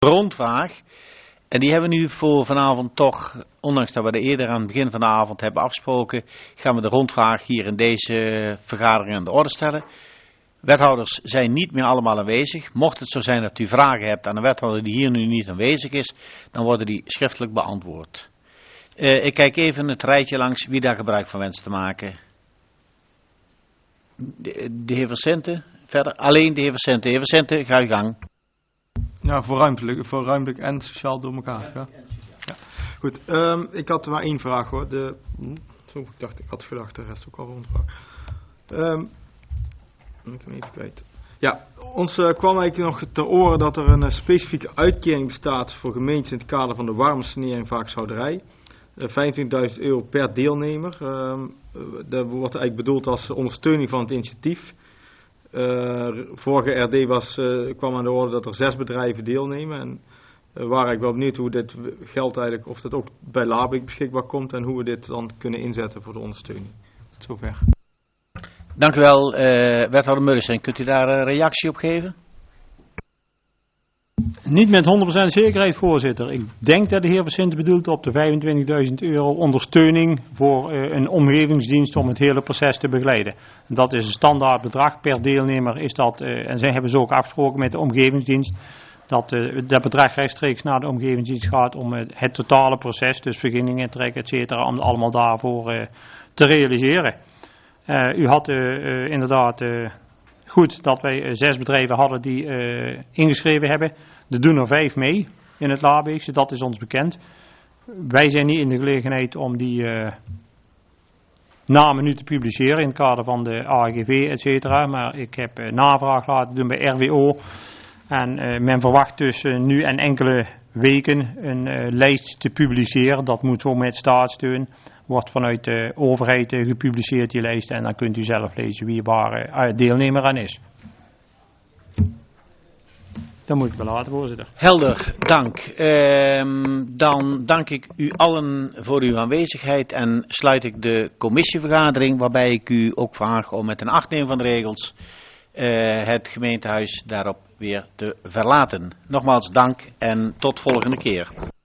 rondvraag. En die hebben we nu voor vanavond toch, ondanks dat we er eerder aan het begin van de avond hebben afgesproken, gaan we de rondvraag hier in deze vergadering aan de orde stellen. Wethouders zijn niet meer allemaal aanwezig. Mocht het zo zijn dat u vragen hebt aan een wethouder die hier nu niet aanwezig is, dan worden die schriftelijk beantwoord. Ik kijk even het rijtje langs wie daar gebruik van wenst te maken. De heer Versente, verder alleen de heer Versente. Heer Versente, ga uw gang. Ja, voor ruimtelijk en sociaal door elkaar. Ja. Ja. Goed, ik had maar één vraag hoor. Ik had gedacht de rest ook al rondvraag. Ik hem even kwijt. Ja, ons kwam eigenlijk nog ter oren dat er een specifieke uitkering bestaat voor gemeenten in het kader van de warmsanering vaakshouderij. €25.000 per deelnemer. Dat wordt eigenlijk bedoeld als ondersteuning van het initiatief. Vorige RD kwam aan de orde dat er 6 bedrijven deelnemen. En we waren eigenlijk wel benieuwd hoe dit geld eigenlijk, of dat ook bij LABIC beschikbaar komt en hoe we dit dan kunnen inzetten voor de ondersteuning. Tot zover. Dank u wel, wethouder Muddersen. Kunt u daar een reactie op geven? Niet met 100% zekerheid, voorzitter. Ik denk dat de heer Versinte bedoelt op de €25.000 ondersteuning voor een omgevingsdienst om het hele proces te begeleiden. Dat is een standaard bedrag per deelnemer. Is dat, en zij hebben ze ook afgesproken met de omgevingsdienst, dat bedrag rechtstreeks naar de omgevingsdienst gaat om het totale proces, dus vergunningen trekken, et cetera, om het allemaal daarvoor te realiseren. U had inderdaad goed dat wij 6 bedrijven hadden die ingeschreven hebben. Er doen er 5 mee in het LABIC, dat is ons bekend. Wij zijn niet in de gelegenheid om die namen nu te publiceren in het kader van de AGV, et cetera. Maar ik heb navraag laten doen bij RWO. En men verwacht dus nu en enkele weken een lijst te publiceren. Dat moet zo met staatssteun. Wordt vanuit de overheid gepubliceerd, die lijst. En dan kunt u zelf lezen wie waar deelnemer aan is. Dat moet ik wel laten, voorzitter. Helder, dank. Dan dank ik u allen voor uw aanwezigheid en sluit ik de commissievergadering, waarbij ik u ook vraag om met een achtneming van de regels het gemeentehuis daarop weer te verlaten. Nogmaals dank en tot volgende keer.